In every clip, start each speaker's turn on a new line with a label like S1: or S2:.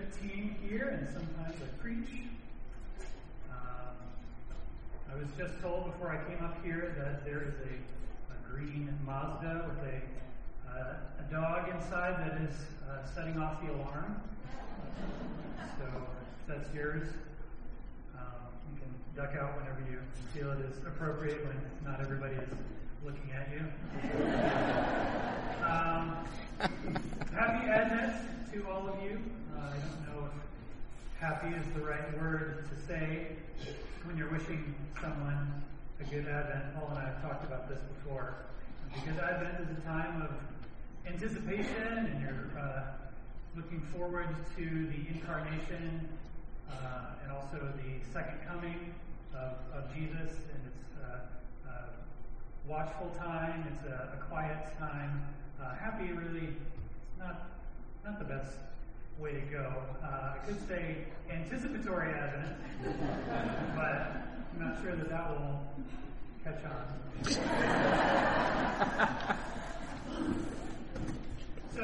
S1: team here, and sometimes I preach. I was just told before I came up here that there is a green Mazda with a dog inside that is setting off the alarm. So if that's yours, you can duck out whenever you feel it is appropriate, when not everybody is looking at you. Happy Advent to all of you. I don't know if happy is the right word to say when you're wishing someone a good Advent. Paul and I have talked about this before. Because Advent is a time of anticipation, and you're looking forward to the incarnation and also the second coming of Jesus. And it's a watchful time. It's a quiet time. Happy really not the best way to go. I could say anticipatory Advent, but I'm not sure that will catch on. So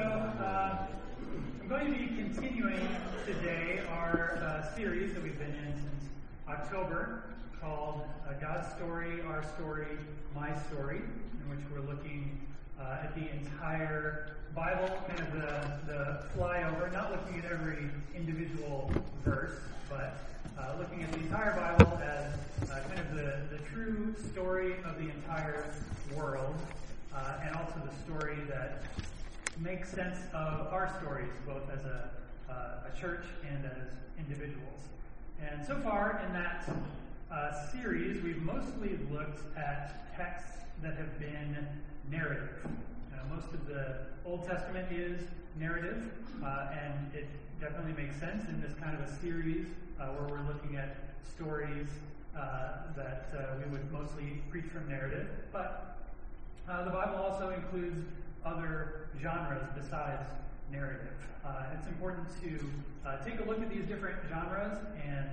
S1: I'm going to be continuing today our series that we've been in since October, called God's Story, Our Story, My Story, in which we're looking at the entire Bible, kind of the flyover, not looking at every individual verse, but looking at the entire Bible as kind of the true story of the entire world, and also the story that makes sense of our stories, both as a church and as individuals. And so far in that series, we've mostly looked at texts that have been narrative. Most of the Old Testament is narrative, and it definitely makes sense in this kind of a series where we're looking at stories that we would mostly preach from narrative. But the Bible also includes other genres besides narrative. It's important to take a look at these different genres and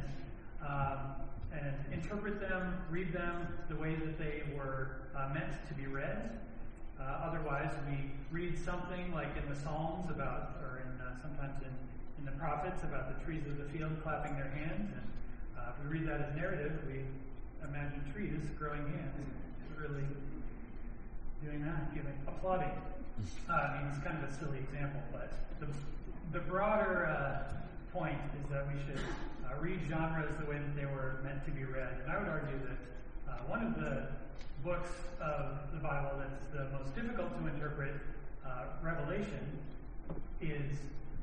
S1: interpret them, read them the way that they were meant to be read. Otherwise, we read something like in the Psalms about, or sometimes in the prophets, about the trees of the field clapping their hands. And if we read that as narrative, we imagine trees growing hands. Really doing that, applauding. It's kind of a silly example, but the broader point is that we should read genres the way that they were meant to be read. And I would argue that one of the books of the Bible that's the most difficult to interpret, Revelation, is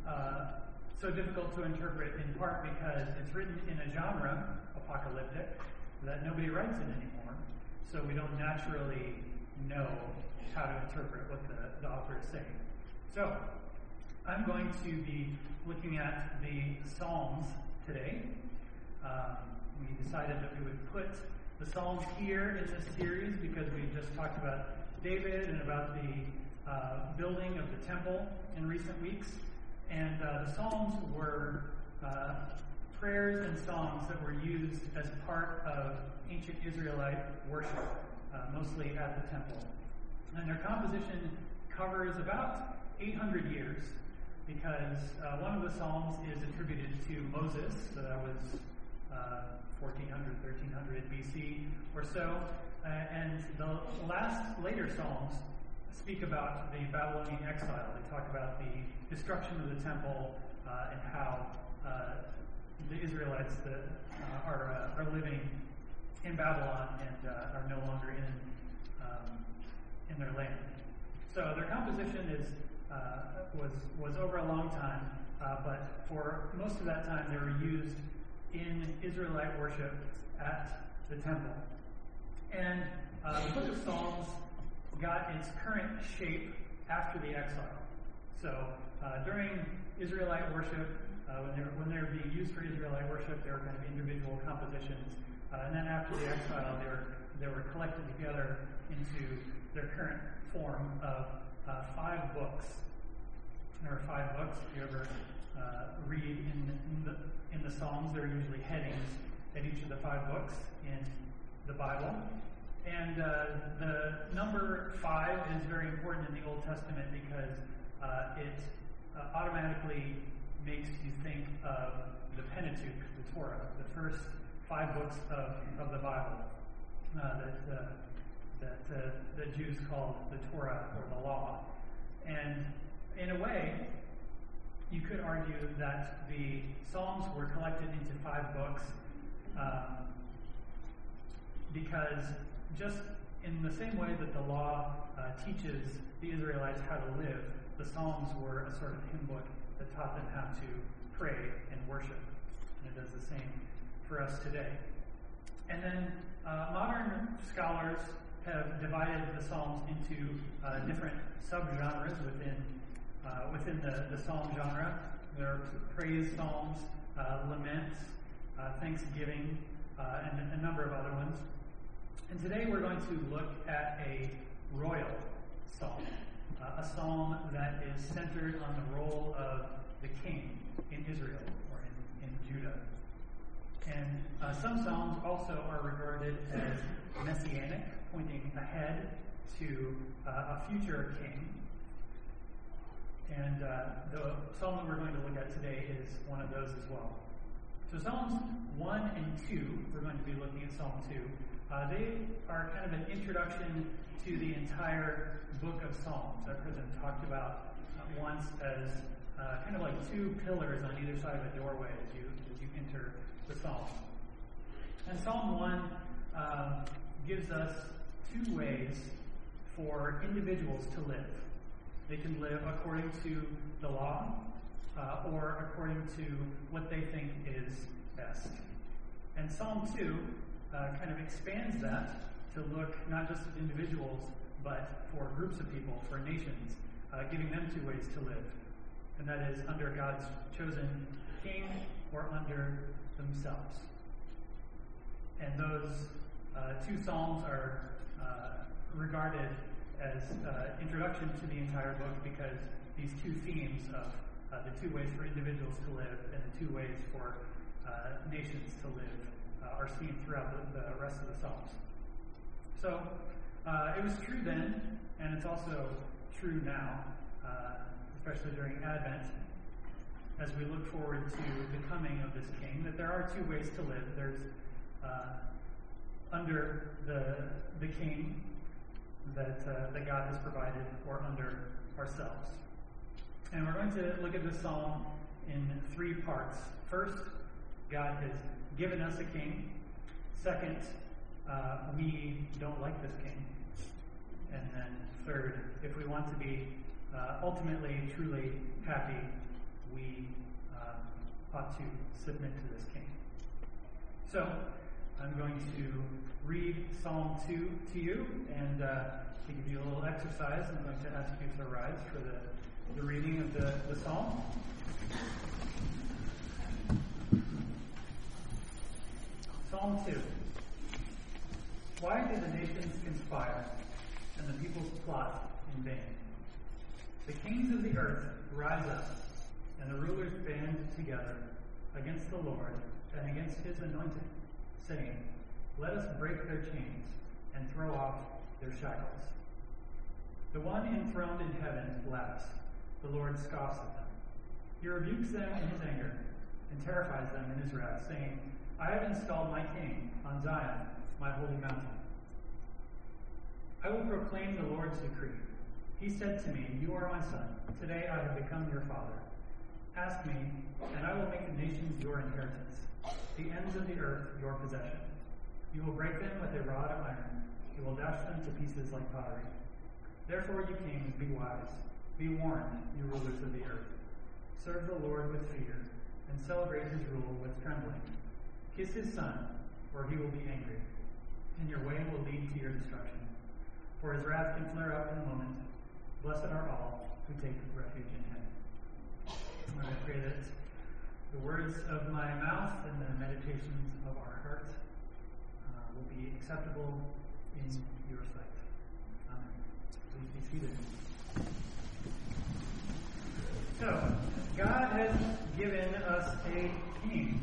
S1: so difficult to interpret in part because it's written in a genre, apocalyptic, that nobody writes in anymore. So we don't naturally know how to interpret what the author is saying. So I'm going to be looking at the Psalms today. We decided that we would put the Psalms here in this series because we just talked about David and about the building of the temple in recent weeks. And the Psalms were prayers and songs that were used as part of ancient Israelite worship, mostly at the temple. And their composition covers about 800 years because one of the Psalms is attributed to Moses, so that was 1400, 1300 BC or so. And the later Psalms speak about the Babylonian exile. They talk about the destruction of the temple and how the Israelites that are living in Babylon and are no longer in their land. So their composition was over a long time, but for most of that time they were used in Israelite worship at the temple. And the book of Psalms got its current shape after the exile. So during Israelite worship, when they were being used for Israelite worship, they were kind of individual compositions. And then after the exile, they were collected together into their current form of 5 books. There are 5 books. If you ever read in the Psalms, there are usually headings at each of the 5 books in the Bible. And the number 5 is very important in the Old Testament because it automatically makes you think of the Pentateuch, the Torah, the first 5 books of the Bible that Jews called the Torah or the Law. And in a way, you could argue that the Psalms were collected into 5 books because just in the same way that the law teaches the Israelites how to live, the Psalms were a sort of hymn book that taught them how to pray and worship. And it does the same for us today. And then modern scholars have divided the Psalms into different subgenres within the Psalm genre. There are praise psalms, laments, thanksgiving, and a number of other ones. And today we're going to look at a royal psalm, a psalm that is centered on the role of the king in Israel or in Judah. And some psalms also are regarded as messianic, pointing ahead to a future king. And the psalm that we're going to look at today is one of those as well. So Psalms 1 and 2, we're going to be looking at Psalm 2. They are kind of an introduction to the entire book of Psalms. I've heard them talked about once as kind of like 2 pillars on either side of a doorway as you enter the Psalm. And Psalm 1 gives us 2 ways for individuals to live. They can live according to the law or according to what they think is best. And Psalm 2 kind of expands that to look not just at individuals, but for groups of people, for nations, giving them 2 ways to live. And that is under God's chosen king or under themselves. And those 2 psalms are regarded as introduction to the entire book because these 2 themes of the 2 ways for individuals to live and the 2 ways for nations to live are seen throughout the rest of the Psalms. So it was true then, and it's also true now, especially during Advent, as we look forward to the coming of this king, that there are 2 ways to live. There's under the king that God has provided, or under ourselves. And we're going to look at this psalm in 3 parts. First, God has given us a king. Second, we don't like this king. And then third, if we want to be ultimately, truly happy, we ought to submit to this king. So, I'm going to read Psalm 2 to you, and to give you a little exercise, I'm going to ask you to rise for the reading of the psalm. Psalm 2. Why do the nations conspire, and the peoples plot in vain? The kings of the earth rise up, and the rulers band together against the Lord and against his anointed, saying, "Let us break their chains and throw off their shackles." The one enthroned in heaven laughs. The Lord scoffs at them. He rebukes them in his anger and terrifies them in his wrath, saying, "I have installed my king on Zion, my holy mountain. I will proclaim the Lord's decree. He said to me, 'You are my son. Today I have become your father. Ask me, and I will make the nations your inheritance, the ends of the earth your possession. You will break them with a rod of iron. You will dash them to pieces like pottery. Therefore, you kings, be wise. Be warned, you rulers of the earth. Serve the Lord with fear, and celebrate his rule with trembling. Kiss his son, or he will be angry, and your way will lead to your destruction. For his wrath can flare up in a moment. Blessed are all who take refuge in him." I pray that the words of my mouth and the meditations of our heart will be acceptable in your sight. Amen. Please be seated. So, God has given us a king.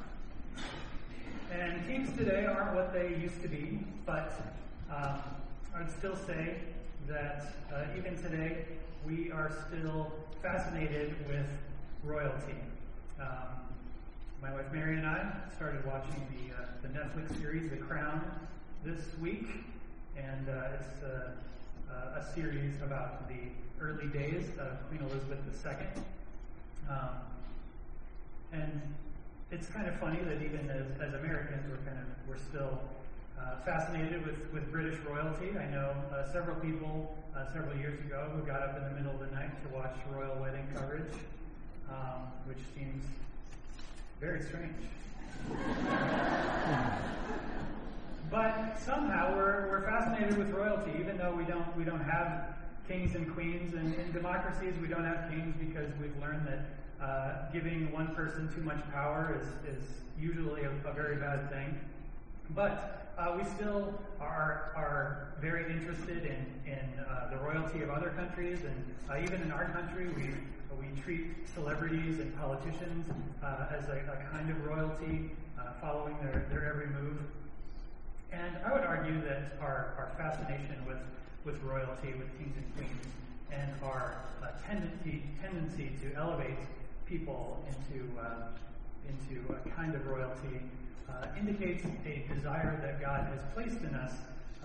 S1: And kings today aren't what they used to be, but I would still say that even today we are still fascinated with royalty. My wife Mary and I started watching the Netflix series The Crown this week, and it's a series about the early days of Queen Elizabeth II. And it's kind of funny that even as Americans, we're still fascinated with British royalty. I know several people several years ago who got up in the middle of the night to watch royal wedding coverage, which seems very strange. But somehow we're fascinated with royalty, even though we don't have kings and queens, and in democracies we don't have kings because we've learned that giving one person too much power is usually a very bad thing. But we still are very interested in the royalty of other countries, and even in our country, we treat celebrities and politicians as a kind of royalty, following their every move. And I would argue that our fascination with royalty, with kings and queens, and our tendency to elevate people into a kind of royalty indicates a desire that God has placed in us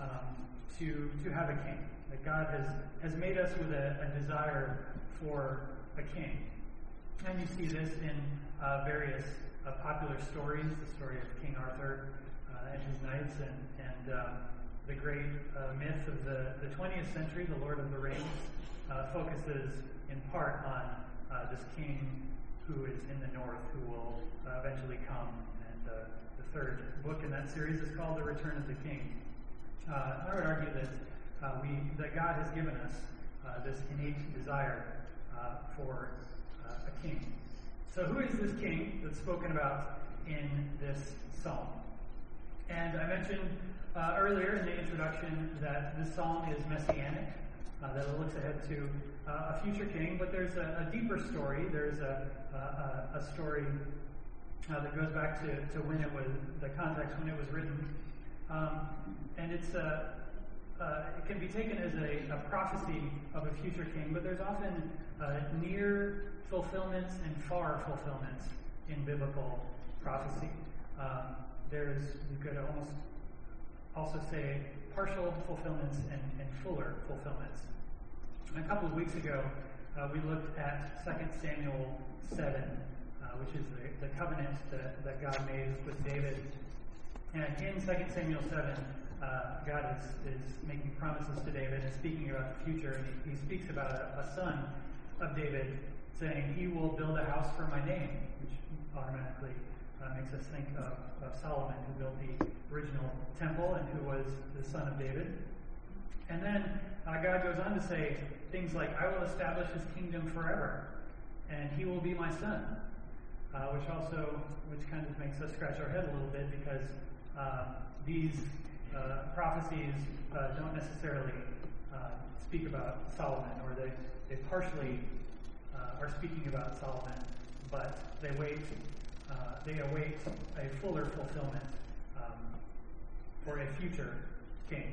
S1: to have a king. That God has made us with a desire for a king. And you see this in various popular stories, the story of King Arthur and his knights, and the great myth of the 20th century, the Lord of the Rings, focuses in part on this king who is in the north, who will eventually come. And the third book in that series is called The Return of the King. I would argue that God has given us this innate desire for a king. So who is this king that's spoken about in this psalm? And I mentioned earlier in the introduction that this psalm is messianic, that it looks ahead to a future king, but there's a deeper story. There's a story that goes back to when it was, the context when it was written. And it can be taken as a prophecy of a future king, but there's often near fulfillments and far fulfillments in biblical prophecy. You could almost also say partial fulfillments and fuller fulfillments. A couple of weeks ago, we looked at 2 Samuel 7, which is the covenant that God made with David. And in 2 Samuel 7, God is making promises to David and speaking about the future. And he speaks about a son of David, saying, "He will build a house for my name," which automatically makes us think of Solomon, who built the original temple and who was the son of David. And then God goes on to say things like, "I will establish his kingdom forever, and he will be my son," which kind of makes us scratch our head a little bit, because these prophecies don't necessarily speak about Solomon, or they partially are speaking about Solomon, but they await a fuller fulfillment for a future king.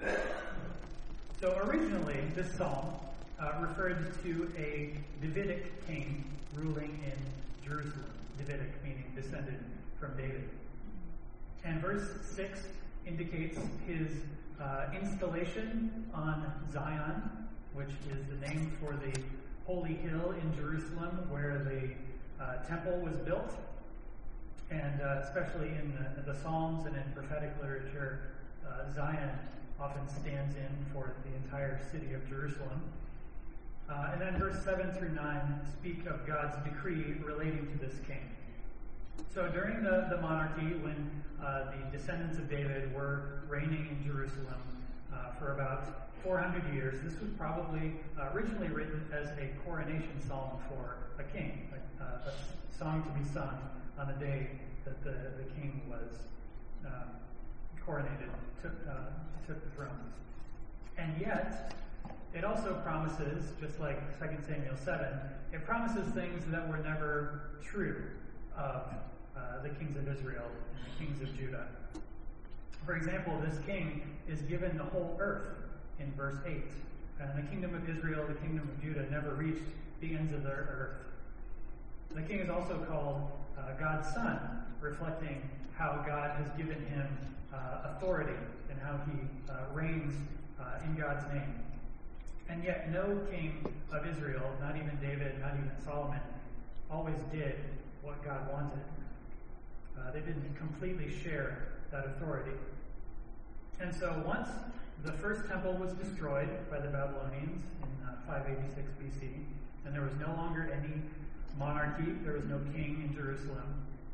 S1: So originally, this psalm referred to a Davidic king ruling in Jerusalem. Davidic meaning descended from David. And verse 6 indicates his installation on Zion, which is the name for the holy hill in Jerusalem where the temple was built. And especially in the Psalms and in prophetic literature, Zion often stands in for the entire city of Jerusalem. And then verse 7 through 9 speak of God's decree relating to this king. So during the monarchy, when the descendants of David were reigning in Jerusalem for about 400 years, this was probably originally written as a coronation psalm for a king, a song to be sung on the day that the king was coronated, took the throne. And yet, it also promises, just like 2 Samuel 7, it promises things that were never true of the kings of Israel and the kings of Judah. For example, this king is given the whole earth in verse 8. And the kingdom of Israel, the kingdom of Judah, never reached the ends of their earth. The king is also called God's son, reflecting how God has given him authority and how he reigns in God's name. And yet no king of Israel, not even David, not even Solomon, always did what God wanted. They didn't completely share that authority. And so once the first temple was destroyed by the Babylonians in 586 BC, and there was no longer any monarchy, there was no king in Jerusalem,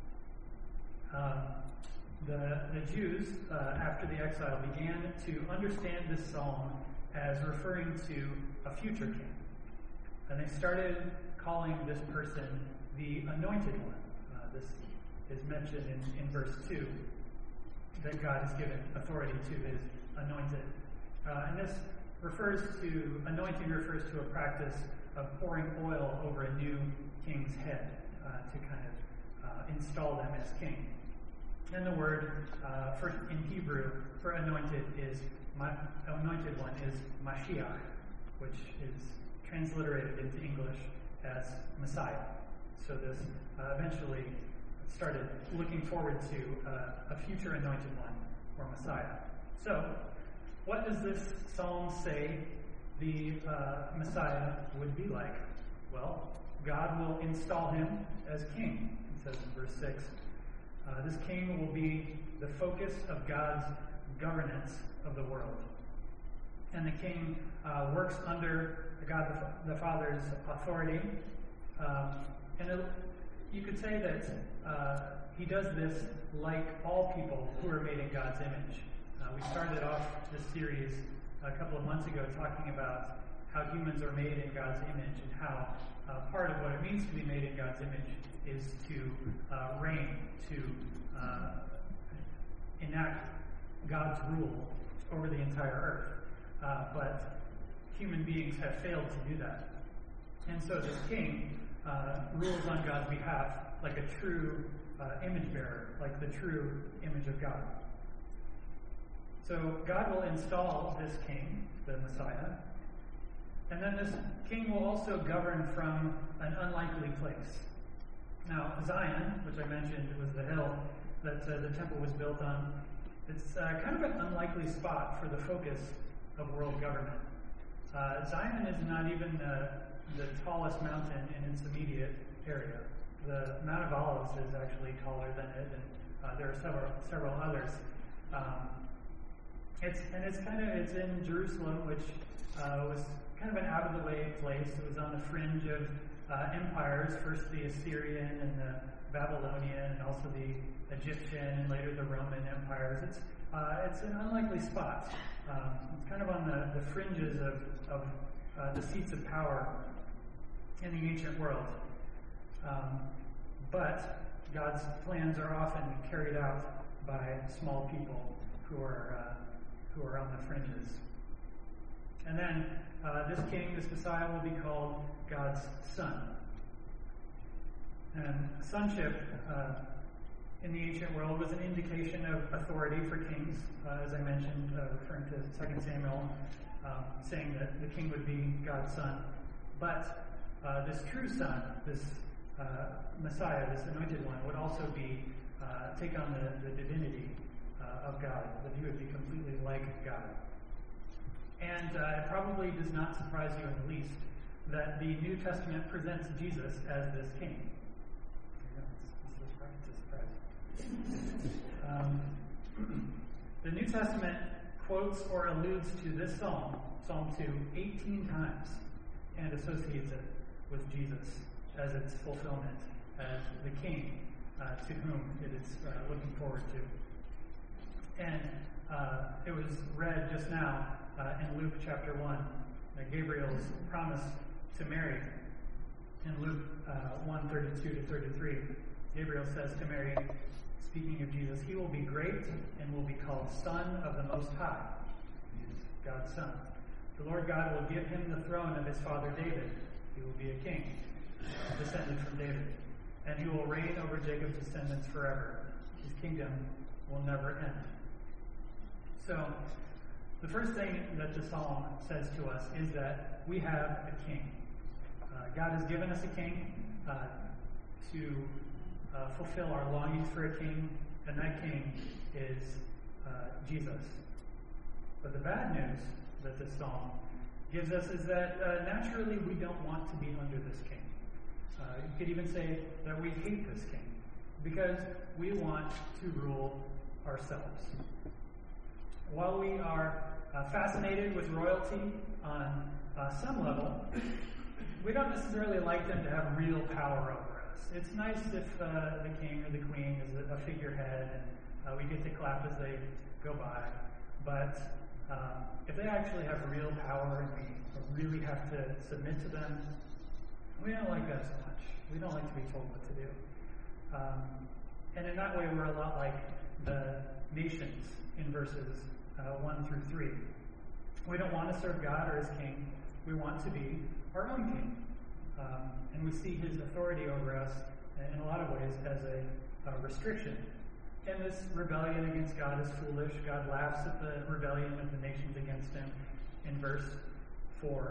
S1: the Jews, after the exile, began to understand this psalm as referring to a future king. And they started calling this person the Anointed One. This is mentioned in verse 2, that God has given authority to his anointed. And this anointing refers to a practice of pouring oil over a new king's head to kind of install them as king. And the word in Hebrew for anointed one is Mashiach, which is transliterated into English as Messiah. So this eventually started looking forward to a future anointed one, or Messiah. So, what does this psalm say the Messiah would be like? Well, God will install him as king, it says in verse 6. This king will be the focus of God's governance of the world. And the king works under God the Father's authority. You could say that he does this like all people who are made in God's image. We started off this series a couple of months ago talking about how humans are made in God's image and how part of what it means to be made in God's image is to reign, to enact God's rule over the entire earth. But human beings have failed to do that. And so this king rules on God's behalf like a true image bearer, like the true image of God. So God will install this king, the Messiah, and then this king will also govern from an unlikely place. Now, Zion, which I mentioned was the hill that the temple was built on, it's kind of an unlikely spot for the focus of world government. Zion is not even the tallest mountain in its immediate area. The Mount of Olives is actually taller than it, and there are several others. It's in Jerusalem, which was kind of an out-of-the-way place. It was on the fringe of empires, first the Assyrian and the Babylonian, and also the Egyptian, and later the Roman empires. It's an unlikely spot. It's kind of on the fringes of the seats of power in the ancient world. But God's plans are often carried out by small people who are on the fringes. And then this king, this Messiah, will be called God's son. And sonship in the ancient world was an indication of authority for kings, as I mentioned, referring to 2 Samuel, saying that the king would be God's son. But this true son, this Messiah, this anointed one, would also take on the divinity of God, that he would be completely like God. And it probably does not surprise you in the least that the New Testament presents Jesus as this king. The New Testament quotes or alludes to this psalm, Psalm 2, 18 times, and associates it with Jesus as its fulfillment, as the king to whom it is looking forward to. And it was read just now in Luke chapter 1, Gabriel's promise to Mary. In Luke 1:32-33, Gabriel says to Mary, speaking of Jesus, he will be great and will be called Son of the Most High. He is God's son. The Lord God will give him the throne of his father David. He will be a king, descended from David. And he will reign over Jacob's descendants forever. His kingdom will never end. So, the first thing that the psalm says to us is that we have a king. God has given us a king. to fulfill our longings for a king, and that king is Jesus. But the bad news that this psalm gives us is that naturally we don't want to be under this king. You could even say that we hate this king because we want to rule ourselves. While we are fascinated with royalty on some level, we don't necessarily like them to have real power over us. It's nice if the king or the queen is a figurehead and we get to clap as they go by. But if they actually have real power and we really have to submit to them, we don't like that so much. We don't like to be told what to do. And in that way, we're a lot like the nations in verses 1 through 3. We don't want to serve God or his king. We want to be our own king. And we see his authority over us in a lot of ways as a restriction. And this rebellion against God is foolish. God laughs at the rebellion of the nations against him in verse 4.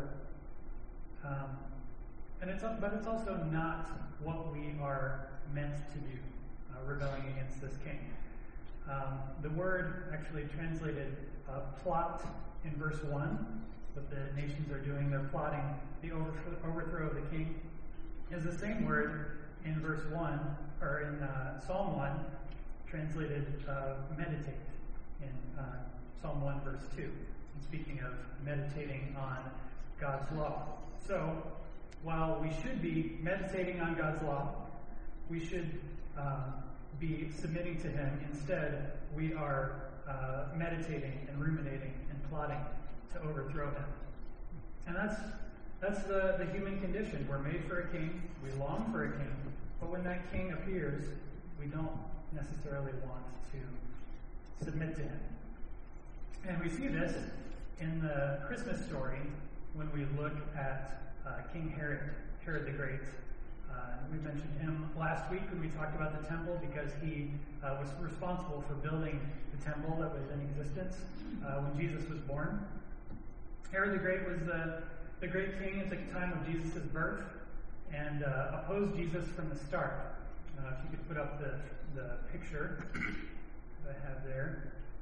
S1: But it's also not what we are meant to do, rebelling against this king. The word actually translated plot in verse 1, what the nations are doing, they're plotting the overthrow of the king, is the same word in verse 1, or in Psalm 1, translated meditate in Psalm 1 verse 2, and speaking of meditating on God's law. So, while we should be meditating on God's law, we should be submitting to him. Instead, we are meditating and ruminating and plotting to overthrow him. And that's the human condition. We're made for a king. We long for a king. But when that king appears, we don't necessarily want to submit to him. And we see this in the Christmas story when we look at King Herod the Great. We mentioned him last week when we talked about the temple because he was responsible for building the temple that was in existence when Jesus was born. Herod the Great was the great king at the time of Jesus' birth and opposed Jesus from the start. If you could put up the picture that I have there.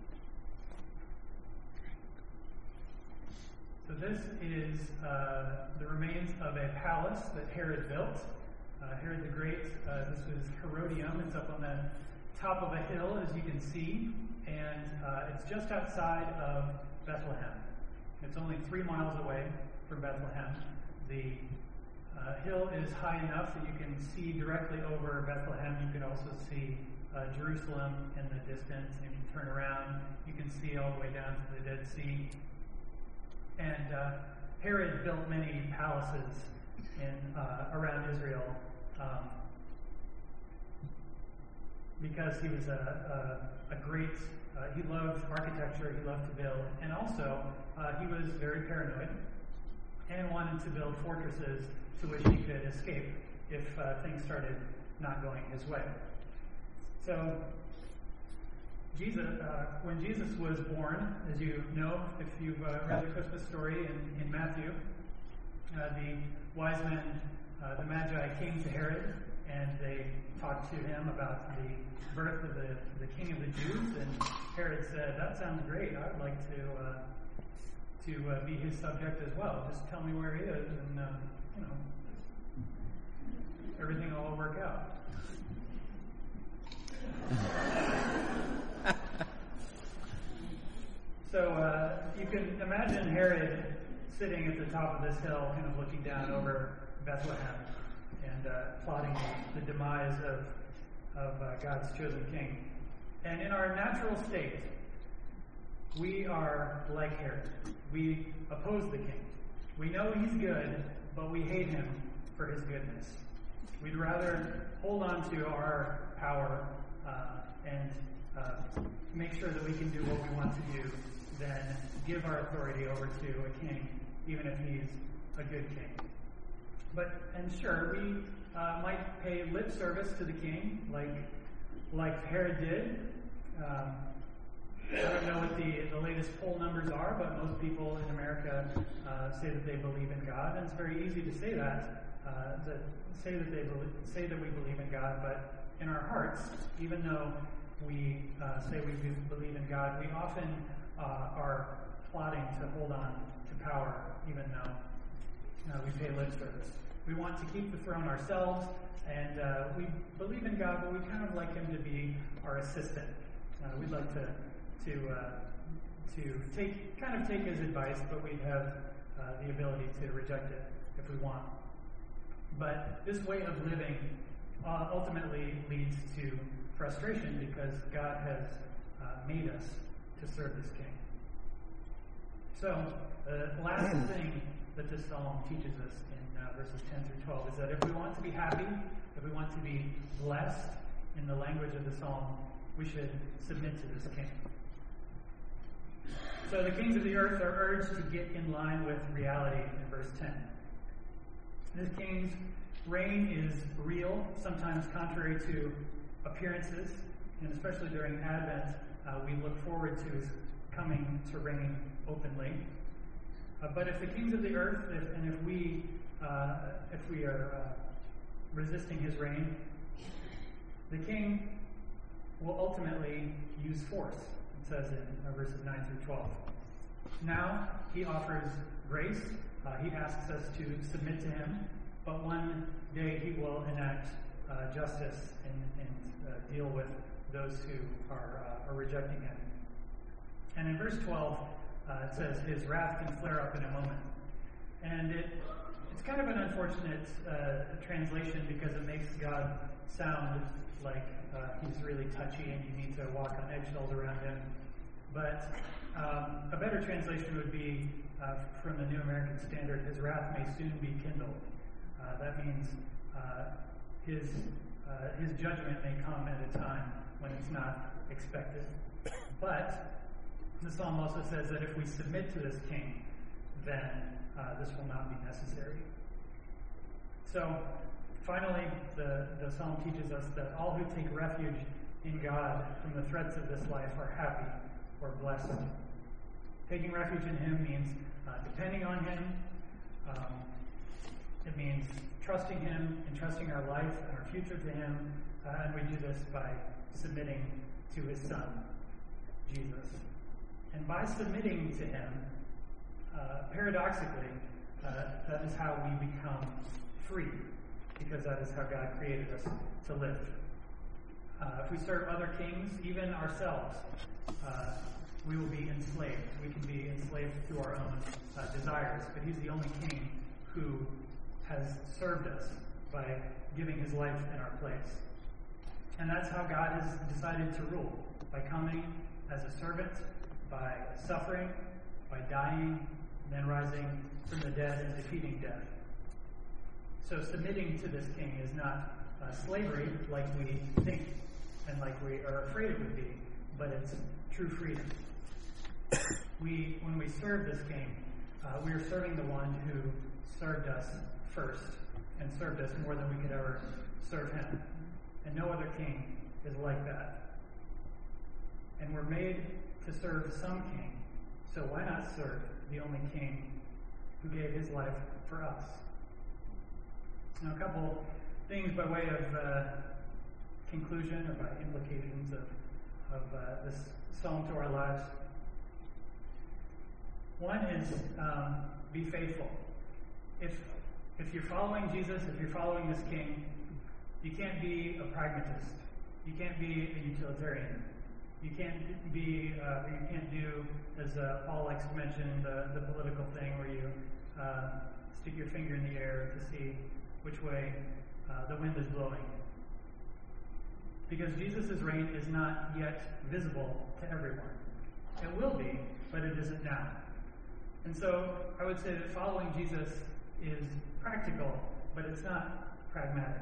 S1: So this is the remains of a palace that Herod built. Herod the Great, this was Herodium. It's up on the top of a hill, as you can see, and it's just outside of Bethlehem. It's only 3 miles away from Bethlehem. The hill is high enough that you can see directly over Bethlehem. You can also see Jerusalem in the distance. If you turn around, you can see all the way down to the Dead Sea. And Herod built many palaces around Israel because he was a great, he loved architecture, he loved to build, and also he was very paranoid and wanted to build fortresses to which he could escape if things started not going his way. So when Jesus was born, as you know, if you've read the Christmas story in Matthew, the wise men, the Magi, came to Herod, and they talked to him about the birth of the King of the Jews, and Herod said, "That sounds great. I would like to be his subject as well. Just tell me where he is, and everything will all work out." So you can imagine Herod sitting at the top of this hill, kind of looking down over Bethlehem and plotting the demise of God's chosen king. And in our natural state, we are like Herod. We oppose the king. We know he's good, but we hate him for his goodness. We'd rather hold on to our power and make sure that we can do what we want to do than give our authority over to a king, even if he's a good king. And sure, we might pay lip service to the king, like Herod did. I don't know what the latest poll numbers are, but most people in America say that they believe in God, and it's very easy to say that that say that we believe in God, but in our hearts, even though we say we do believe in God, we often are plotting to hold on to power, even though we pay lip service. We want to keep the throne ourselves, and we believe in God, but we kind of like Him to be our assistant. We'd like to take His advice, but we have the ability to reject it if we want. But this way of living ultimately leads to frustration because God has made us to serve this King. So the last thing that this psalm teaches us in verses 10 through 12 is that if we want to be happy, if we want to be blessed in the language of the psalm, we should submit to this King. So the kings of the earth are urged to get in line with reality in verse 10. This king's reign is real, sometimes contrary to appearances, and especially during Advent, we look forward to his coming to reign openly. But if the kings of the earth, if we are resisting his reign, the king will ultimately use force. It says in verses 9 through 12. Now he offers grace. He asks us to submit to him, but one day he will enact justice and deal with those who are rejecting him. And in verse 12, it says, his wrath can flare up in a moment. And it's kind of an unfortunate translation because it makes God sound like he's really touchy and you need to walk on eggshells around him. But a better translation would be from the New American Standard, his wrath may soon be kindled. That means his judgment may come at a time when it's not expected. But the psalm also says that if we submit to this king, then this will not be necessary. So, finally, the psalm teaches us that all who take refuge in God from the threats of this life are happy or blessed. Taking refuge in him means depending on him. It means trusting him and trusting our life and our future to him. And we do this by submitting to his Son, Jesus. And by submitting to him, paradoxically, that is how we become free, because that is how God created us to live. If we serve other kings, even ourselves, we will be enslaved. We can be enslaved through our own desires, but he's the only king who has served us by giving his life in our place. And that's how God has decided to rule, by coming as a servant, by suffering, by dying, and then rising from the dead and defeating death. So submitting to this king is not slavery like we think and like we are afraid it would be, but it's true freedom. When we serve this king, we are serving the one who served us first and served us more than we could ever serve him. And no other king is like that. And we're made to serve some king, so why not serve the only king who gave his life for us? Now, a couple things by way of conclusion or by implications of this psalm to our lives. One is be faithful. If you're following Jesus, if you're following this king, you can't be a pragmatist. You can't be a utilitarian. You can't do, as Paul likes to mention, the political thing where you stick your finger in the air to see which way the wind is blowing. Because Jesus' reign is not yet visible to everyone. It will be, but it isn't now. And so I would say that following Jesus is practical, but it's not pragmatic.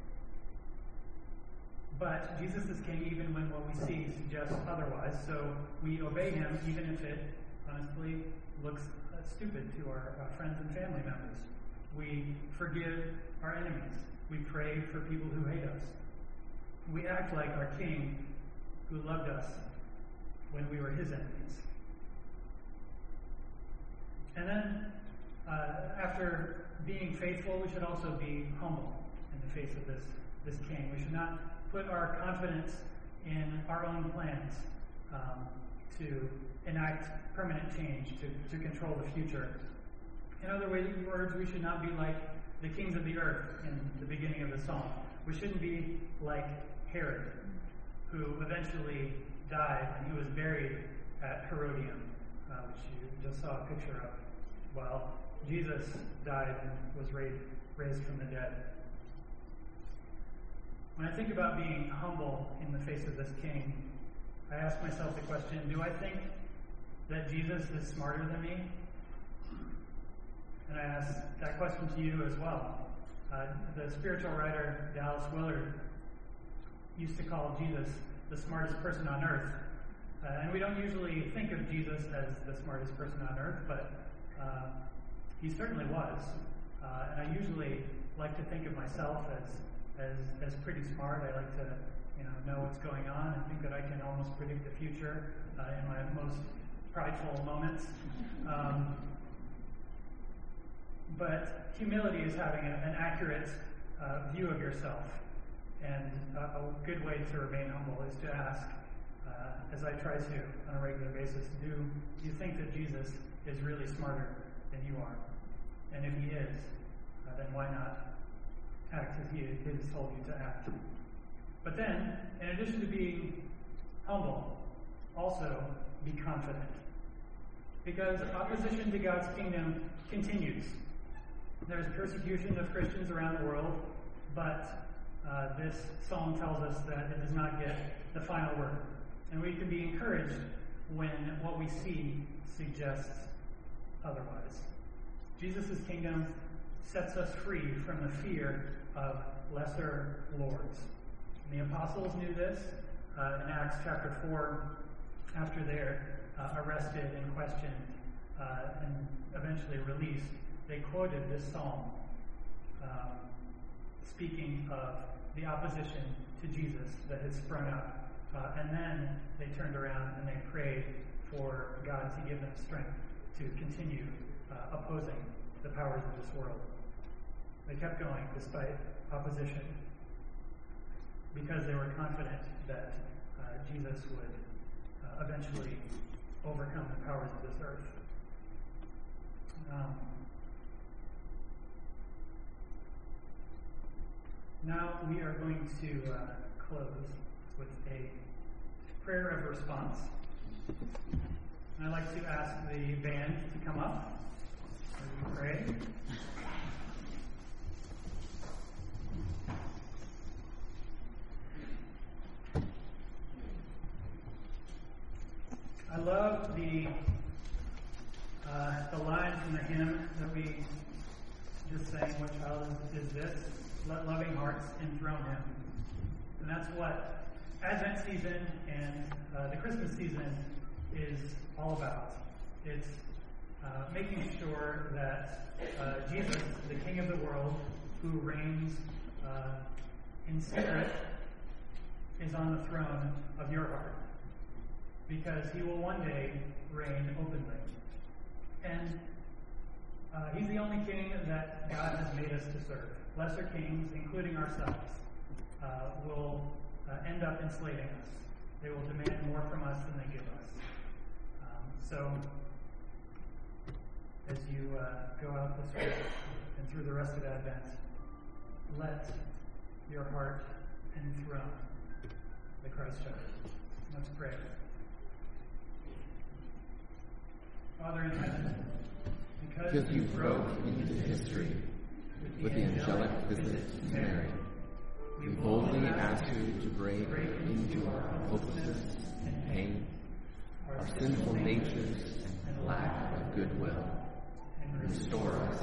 S1: But Jesus is king even when what we see suggests otherwise, so we obey him even if it honestly looks stupid to our friends and family members. We forgive our enemies. We pray for people who hate us. We act like our king who loved us when we were his enemies. And then, after being faithful, we should also be humble in the face of this king. We should not put our confidence in our own plans to enact permanent change, to control the future. In other words, we should not be like the kings of the earth in the beginning of the psalm. We shouldn't be like Herod, who eventually died, and he was buried at Herodium, which you just saw a picture of. Well, Jesus died and was raised from the dead. When I think about being humble in the face of this king, I ask myself the question, do I think that Jesus is smarter than me? And I ask that question to you as well. The spiritual writer Dallas Willard used to call Jesus the smartest person on earth. And we don't usually think of Jesus as the smartest person on earth, but he certainly was. And I usually like to think of myself as pretty smart. I like to know what's going on and think that I can almost predict the future in my most prideful moments. But humility is having an accurate view of yourself. And a good way to remain humble is to ask, as I try to on a regular basis, do you think that Jesus is really smarter than you are? And if he is, then why not act as he has told you to act? But then, in addition to being humble, also be confident. Because opposition to God's kingdom continues. There's persecution of Christians around the world, but this psalm tells us that it does not get the final word. And we can be encouraged when what we see suggests otherwise. Jesus' kingdom sets us free from the fear of lesser lords. And the apostles knew this in Acts chapter 4, after they're arrested and questioned and eventually released. They quoted this psalm, speaking of the opposition to Jesus that had sprung up. And then they turned around and they prayed for God to give them strength to continue opposing the powers of this world. They kept going despite opposition because they were confident that Jesus would eventually overcome the powers of this earth. Now we are going to close with a prayer of response. And I'd like to ask the band to come up as we pray. I love the line from the hymn that we just sang, "What child is this? Let loving hearts enthrone him." And that's what Advent season and the Christmas season is all about. It's making sure that Jesus, the King of the world, who reigns in secret, is on the throne of your heart. Because he will one day reign openly. And he's the only king that God has made us to serve. Lesser kings, including ourselves, will end up enslaving us. They will demand more from us than they give us. So, as you go out this week and through the rest of Advent, let your heart enthrone the Christ child. Let's pray. Father in heaven, because
S2: you broke into history with the angelic visit to Mary, we boldly ask you to break into our hopelessness and pain, our sinful natures and lack of goodwill, and restore us